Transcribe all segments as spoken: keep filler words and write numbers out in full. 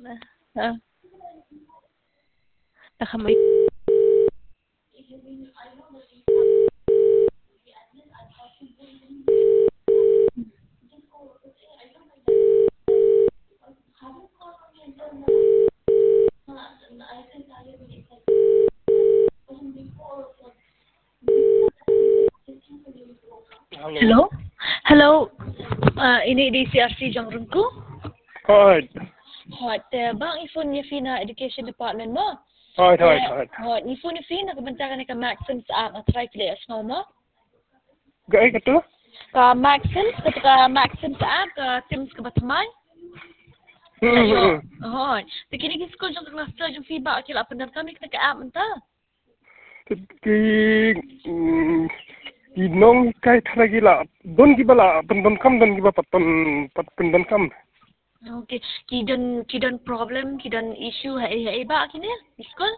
Ah. Nakamay. Hello? Hello? Uh, ini di C R C Jongrungku? Right. Hot. Uh, bang, ifon niya fi na Education Department mo? Right, right, right. Hot. Ifon niya fi na kabantakan ni ka Maxim sa ang try players mo mo? Gaya ka to? Ka Maxim, ka Maxim sa ang ka Teams ka batamay? Hmm. Hot. Tikinig school jong master jong feedback kila pandar kami ka ka-app menta. Ki ki nong kai thara gila don gibala pendon kam don giba paton pat pendon kam. Okay. Kidon kidon problem, kidon issue hai hai ba kini school?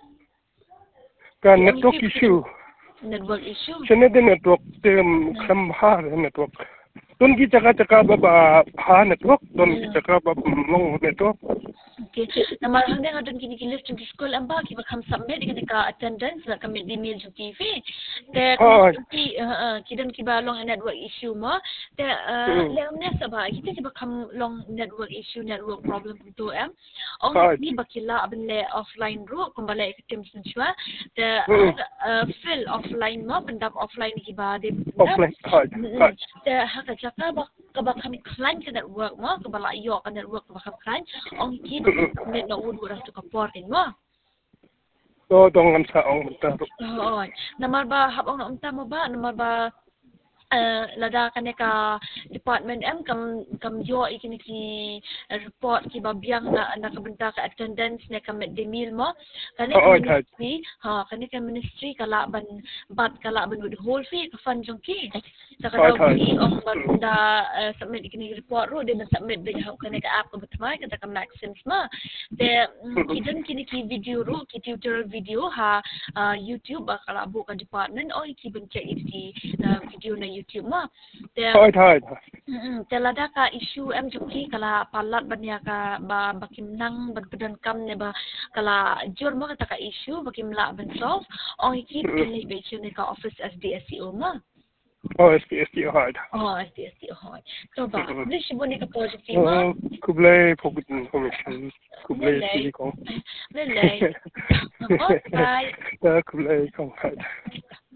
Ka network issue. Network issue. Chene de network tem kham ha network. Don ki jaka jaka ba ha network, don ki jaka ba long network. Okay. Nama hang dengan adun kini kini list di school amba kita kam submit dengan ka attendance nak kami di mail jong T V. Te ki kidan ki ba long network issue mo. Te lem ne saba kita kita kam long network issue network problem tu em. Ong ni bakila abne offline ro kembali ke tim sensua. Te fill offline mo pendap offline ki ba de. Offline. Right. Te haka jaka ba kabak kami client ke network mo kabala yo ke network kabak client ong ki net no wood would to supporting mo. So dong ngam sa ong menta. Oh, namar ba habang na unta mo ba namar ba uh, lada kane ka department M kam kam yo ikini ki report ki babyang na nakabenta ka attendance ne kam de meal mo kane ka ministry ha kane ka ministry kalaban bat kalaban with whole fee ka fund jong ki saka daw ki ong banda submit ikini report ro de submit de ha kane ka app ko batmay kata ka Maxim ma de kidan kini ki video ro ki tutorial video ha YouTube ba kalabo ka department o ki ben check ki video na YouTube ma te Right, right. Hmm, telada ka issue em joki kala palat banya ka ba bakim nang badbadan kam ne ba kala jur mo kata ka issue bakim la ben solve ong iki pilih beche ne ka office S D S E O ma. Oh, S D S E O hard. Oh, S D S E O hard. So ba, please boni ka project ma. Kublai pokut information. Kublai sili ko. Lele. Bye. Kublai kong hard.